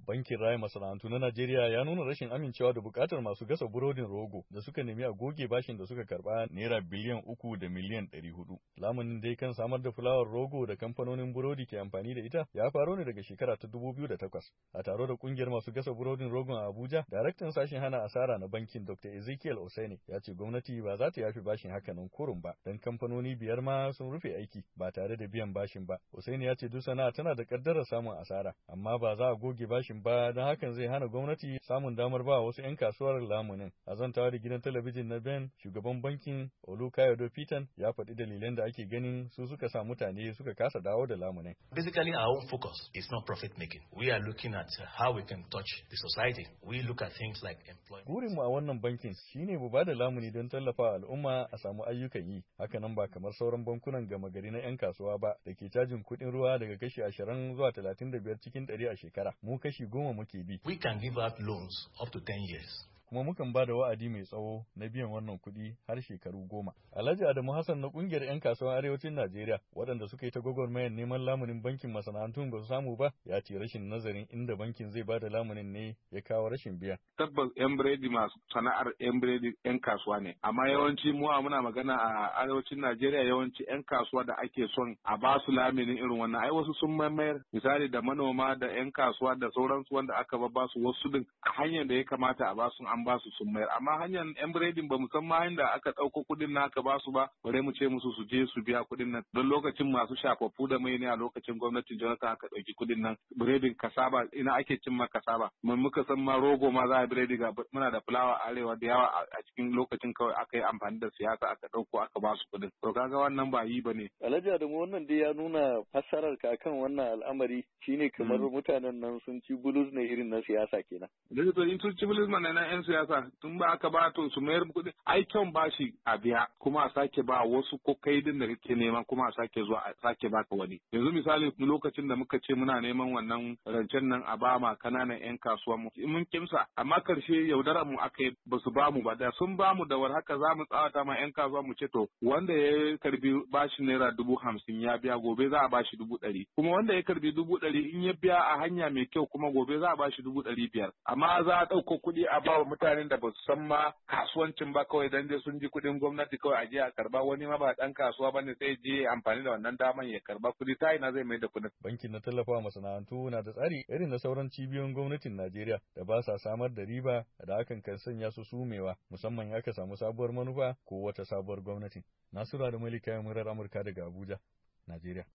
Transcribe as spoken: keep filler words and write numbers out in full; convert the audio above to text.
Bankin Raya Masana'antu na Najeriya ya nuna rashin amincewa da bukatar masu gasa burodin rogo da suka nemi a goge bashin da suka karba naira biliyan uku da miliyan ɗari hudu. Lamunin dai kan samar da fulawar rogo da kamfanonin burodi ke amfani da ita ya faro ne daga shekara ta dubu biyu da takwas. A taro da kungiyar masu gasa burodin rogon a Abuja, daraktan sashen hana asara na bankin Doctor Ezekiel Oseni ya ce gwamnati ba za ta yafi bashin hakanan kurun ba, dan kamfanoni biyar ma sun rufe aiki ba tare da biyan bashin ba. Oseni ya ce duk sana'a tana da kaddarar samun asara, amma ba za a goge bashin ba don hakan zai hana gwamnati samun damar ba wasu 'yan kasuwar lamunin. A zantawa da gidan talabijin na Ben, shugaban bankin Olukayode Pitan ya faɗi dalilan da ake ganin su suka sa mutane suka kasa dawo da lamunin. Basically, our own focus is not profit making. We are looking at how we can touch the society. We look at things like employment. Burin mu a wannan bankin shine mu ba da lamuni don tallafa al'umma a samu ayyukan yi. Hakanan ba kamar sauran bankunan gama gari na 'yan kasuwa ba da ke cajin kuɗin ruwa daga kashi ashirin zuwa talatin da biyar cikin ɗari a shekara. Mu kashi goma muke bi. We can give out loans up to ten years. Kuma mukan ba da wa'adi mai tsawo na biyan wannan kuɗi har shekaru goma. Alhaji Adamu Hassan na ƙungiyar 'yan kasuwan arewacin Najeriya waɗanda suka yi ta gwagwarmayar neman lamunin bankin masana'antun ba su samu ba, ya ce rashin nazarin inda bankin zai ba da lamunin ne ya kawo rashin biya. Tabbas 'yan biredi masu sana'ar 'yan biredi 'yan kasuwa ne, amma yawanci mu muna magana a arewacin Najeriya yawanci 'yan kasuwa da ake son a ba su laminin irin wannan ai wasu sun mayar misali da manoma da 'yan kasuwa da sauransu wanda aka ba su wasu din a hanyar da ya kamata a ba su an ba su sun mayar, amma hanyar yan biredin ba musamman hanyar da aka ɗauko kuɗin na aka ba su ba, bare mu ce musu su je su biya kuɗin nan don lokacin masu shafaffu da mai ne a lokacin gwamnatin Jonathan aka ɗauki kuɗin nan biredin kasaba ina ake cin ma kasaba mun muka san ma rogo ma za a biredi ga muna da fulawa arewa da yawa a cikin lokacin kawai aka yi amfani da siyasa aka ɗauko aka ba su kuɗin to kaga wannan ba yi ba ne. Alhaji Adamu wannan dai ya nuna fassarar ka kan wannan al'amari shine kamar mutanen nan sun ci bulus ne irin na siyasa kenan. Da to in sun ci bulus mana na 'yan siyasa tun ba aka ba to su mayar kuɗi ai kyan bashi a biya kuma a sake ba wasu ko kai din da kake neman kuma a sake zuwa a sake baka wani yanzu misali lokacin da muka ce muna neman wannan rancen nan a ba ma kananan yan kasuwa mu mun kimsa amma karshe yaudarar mu aka yi ba su ba mu ba da sun ba mu da war haka za mu tsawata ma yan kasuwa mu ce to wanda ya karbi bashi naira dubu hamsin ya biya gobe za a bashi dubu ɗari kuma wanda ya karbi dubu ɗari in ya biya a hanya mai kyau kuma gobe za a bashi dubu ɗari biyar amma za a ɗauko kuɗi a ba wa mutanen da ba su san ma kasuwancin ba kawai dan dai sun ji kuɗin gwamnati kawai a je a karba wani ma ba dan kasuwa bane sai je amfani da wannan daman ya karba kuɗi ta ina zai mai da kuɗin. Bankin na tallafawa masana'antu na da tsari irin na sauran cibiyoyin gwamnatin Najeriya da ba sa samar da riba da hakan kan sanya su sumewa musamman ya ka samu sabuwar manufa ko wata sabuwar gwamnati. Nasura da Malika Murar Amurka daga Abuja, Najeriya.